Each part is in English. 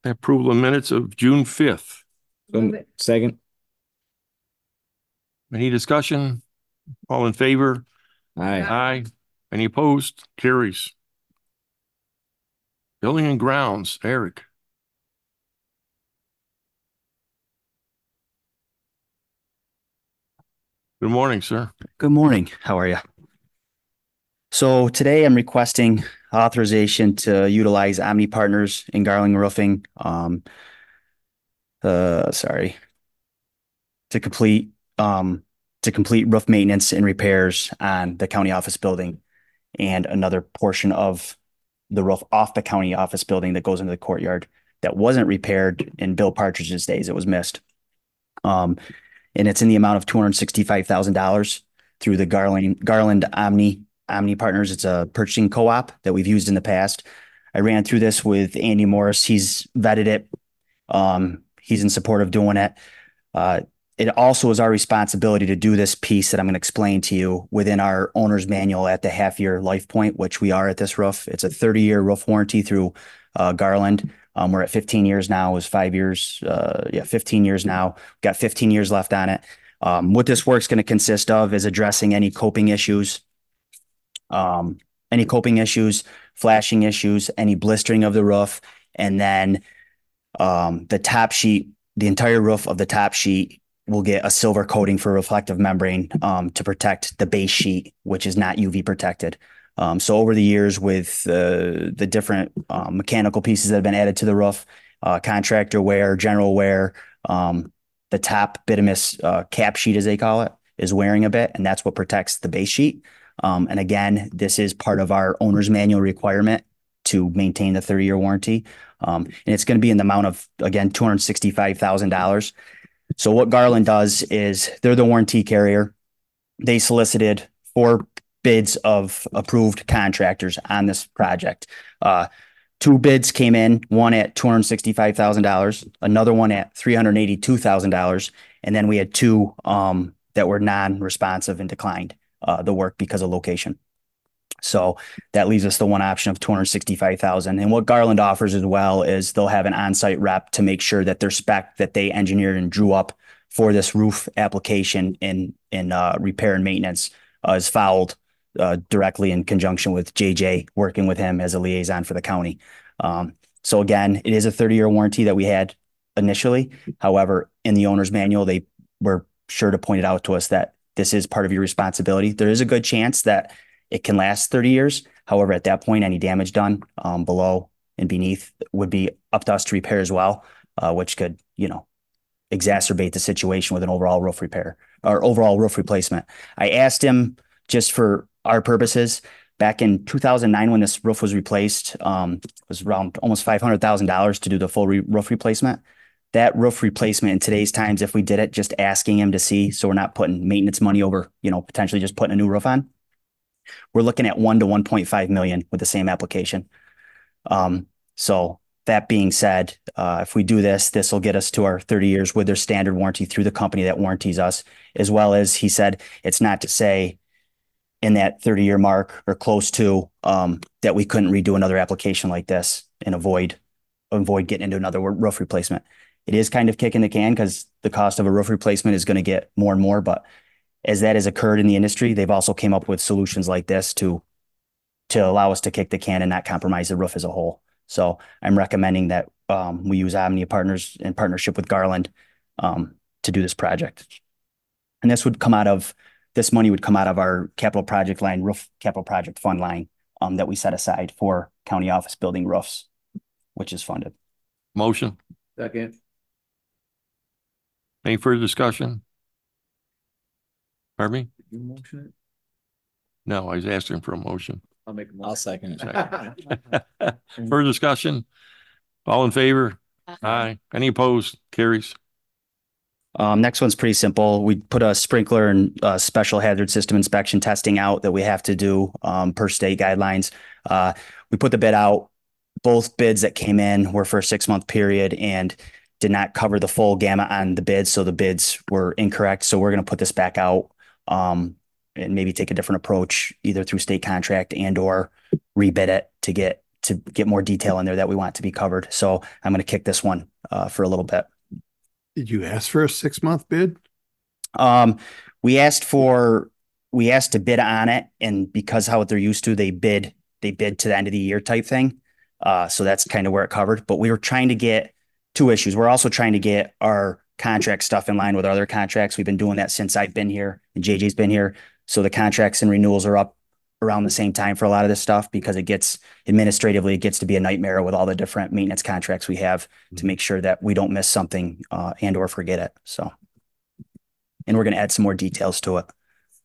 Approval of minutes of June 5th. Second. Any discussion? All in favor? Aye. Aye. Any opposed? Carries. Building and grounds, Eric. Good morning, sir. Good morning. How are you? So today I'm requesting authorization to utilize Omni Partners in Garland Roofing. Sorry, to complete roof maintenance and repairs on the county office building and another portion of the roof off the county office building that goes into the courtyard that wasn't repaired in Bill Partridge's days. It was missed. And it's in the amount of $265,000 through the Garland Omni Partners. It's a purchasing co-op that we've used in the past. I ran through this with Andy Morris. He's vetted it. He's in support of doing it. It also is our responsibility to do this piece that I'm going to explain to you within our owner's manual at the half-year life point, which we are at this roof. It's a 30-year roof warranty through Garland. We're at 15 years now. It was 5 years. 15 years now. Got 15 years left on it. What this work's going to consist of is addressing any coping issues, flashing issues, any blistering of the roof, and then the top sheet, the entire roof of the top sheet will get a silver coating for reflective membrane to protect the base sheet, which is not UV protected. So over the years with the different mechanical pieces that have been added to the roof, contractor wear, general wear, the top bituminous cap sheet, as they call it, is wearing a bit, and that's what protects the base sheet. And again, this is part of our owner's manual requirement to maintain the 30-year warranty. And it's going to be in the amount of, again, $265,000. So what Garland does is they're the warranty carrier. They solicited 4 bids of approved contractors on this project. 2 bids came in, one at $265,000, another one at $382,000. And then we had 2 that were non-responsive and declined the work because of location. So that leaves us the one option of $265,000. And what Garland offers as well is they'll have an on-site rep to make sure that their spec that they engineered and drew up for this roof application in repair and maintenance is followed directly in conjunction with JJ, working with him as a liaison for the county. So again, it is a 30-year warranty that we had initially. However, in the owner's manual, they were sure to point it out to us that this is part of your responsibility. There is a good chance that it can last 30 years. However, at that point, any damage done below and beneath would be up to us to repair as well, which could, exacerbate the situation with an overall roof repair or overall roof replacement. I asked him, just for our purposes, back in 2009 when this roof was replaced, it was around almost $500,000 to do the full roof replacement. That roof replacement in today's times, if we did it, just asking him to see, so we're not putting maintenance money over, potentially just putting a new roof on, we're looking at 1 to 1.5 million with the same application. So that being said, if we do this, this will get us to our 30 years with their standard warranty through the company that warranties us, as well as he said, it's not to say in that 30-year mark or close to that we couldn't redo another application like this and avoid getting into another roof replacement. It is kind of kicking the can because the cost of a roof replacement is going to get more and more, but as that has occurred in the industry, they've also came up with solutions like this to allow us to kick the can and not compromise the roof as a whole. So I'm recommending that we use Omni Partners in partnership with Garland to do this project. And this money would come out of our capital project line, roof capital project fund line that we set aside for county office building roofs, which is funded. Motion. Second. Any further discussion? Pardon me? Did you motion it? No, I was asking for a motion. I'll make a motion. I'll second it. Further discussion? All in favor? Aye. Any opposed? Carries. Next one's pretty simple. We put a sprinkler and special hazard system inspection testing out that we have to do per state guidelines. We put the bid out. Both bids that came in were for a 6-month period and did not cover the full gamut on the bids. So the bids were incorrect. So we're going to put this back out and maybe take a different approach, either through state contract and or rebid it to get to get more detail in there that we want to be covered. So I'm going to kick this one for a little bit. Did you ask for a 6-month bid? We asked to bid on it, and because how they're used to, they bid to the end of the year type thing. So that's kind of where it covered. But we were trying to get two issues. We're also trying to get our contract stuff in line with our other contracts. We've been doing that since I've been here and JJ's been here. So the contracts and renewals are up around the same time for a lot of this stuff, because it gets to be a nightmare with all the different maintenance contracts we have to make sure that we don't miss something and or forget it. So, and we're going to add some more details to it.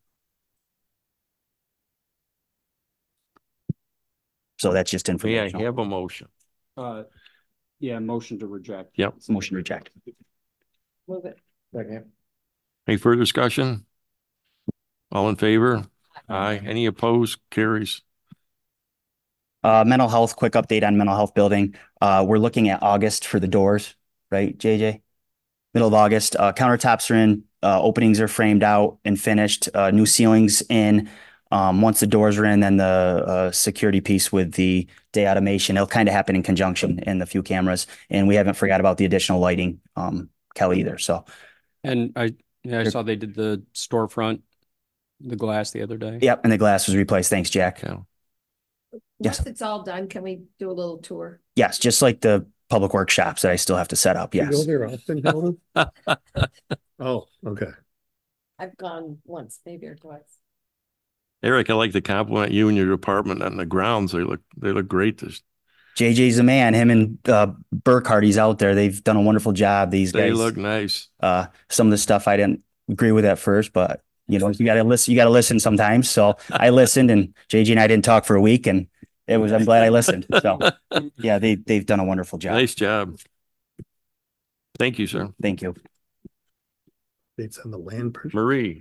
So that's just Yeah, information. you have a motion. Yeah, motion to reject. Yep. Motion to reject. Move it. Second. Any further discussion? All in favor? Aye. Any opposed? Carries. Mental health, quick update on mental health building. We're looking at August for the doors, right, JJ? Middle of August. Countertops are in, openings are framed out and finished, new ceilings in. Once the doors are in, then the security piece with the day automation, it'll kind of happen in conjunction in the few cameras. And we haven't forgot about the additional lighting, Kelly, either. So, And I saw they did the storefront, the glass the other day. yep. And the glass was replaced. Thanks, Jack. Yeah. Yes. Once it's all done, can we do a little tour? Yes. Just like the public workshops that I still have to set up. You Yes. go there often, Helen? Oh, okay. I've gone once, maybe or twice. Eric, I like to compliment you and your department on the grounds. They look great. JJ's the man. Him and Burkhardt, he's out there. They've done a wonderful job. These They guys. look nice. Some of the stuff I didn't agree with at first, but you know, you gotta listen sometimes. So I listened, and JJ and I didn't talk for a week, and I'm glad I listened. So yeah, they've done a wonderful job. Nice job. Thank you, sir. Thank you. It's on the land purchase. Marie.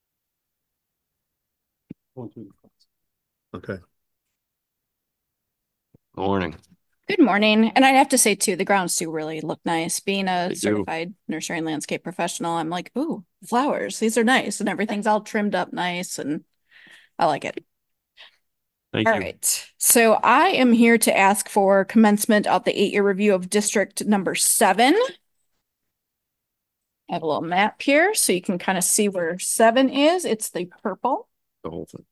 Okay. Morning. Good morning. And I'd have to say too, the grounds do really look nice. Being They a do. certified nursery and landscape professional, I'm like, ooh, flowers. These are nice, and everything's all trimmed up nice, and I like it. Thank All you. right. So I am here to ask for commencement of the 8-year review of district number 7. I have a little map here so you can kind of see where 7 is. It's the purple. The whole thing.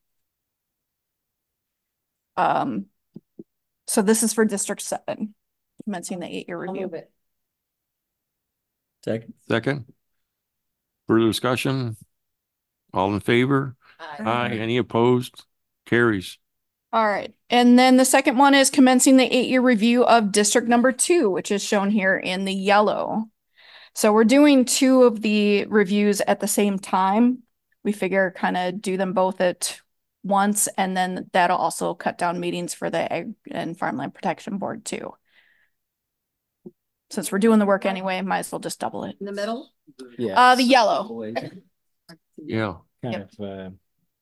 So this is for District 7, commencing the 8-year I'll review. move it. Second. Second. Further discussion? All in favor? Aye. Any opposed? Carries. All right. And then the second one is commencing the 8-year review of district number 2, which is shown here in the yellow. So we're doing 2 of the reviews at the same time. We figure kind of do them both at once, and then that'll also cut down meetings for the Ag and Farmland Protection Board too. Since we're doing the work anyway, might as well just double it. In the middle? Yeah. The yellow. Yeah. Kind Yep. of,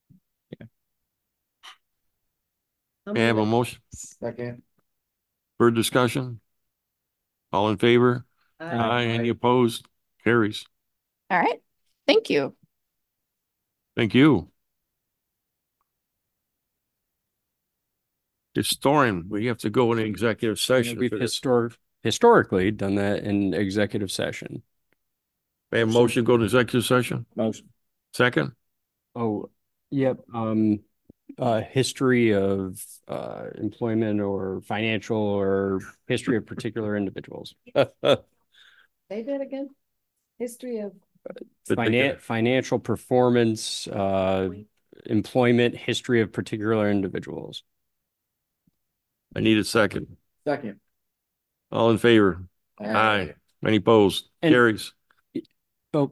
I'll May I have move a it. motion? second. Further discussion? All in favor? Aye. Aye. Any opposed? Carries. All right. Thank you. Thank you. Historian, we have to go in executive session. We've for this. historically done that in executive session. May I have a motion to go to executive session? Motion. Second? Oh, yep. History of employment or financial or history of particular individuals. Say that again? History of, Financial performance, employment, history of particular individuals. I need a second. Second. All in favor? Aye. Any opposed? And- Carries. Oh,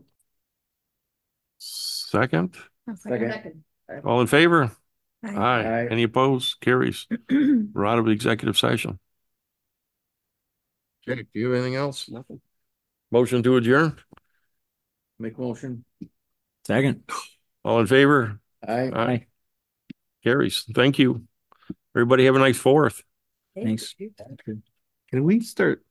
Second? Second. All in favor? Aye. Aye. Aye. Any opposed? Carries. We're out of executive session. Jake, do you have anything else? nothing. Motion to adjourn? Make motion. Second. All in favor? Aye. Aye. Carries. Thank you. Everybody have a nice 4th. Thanks. Can we start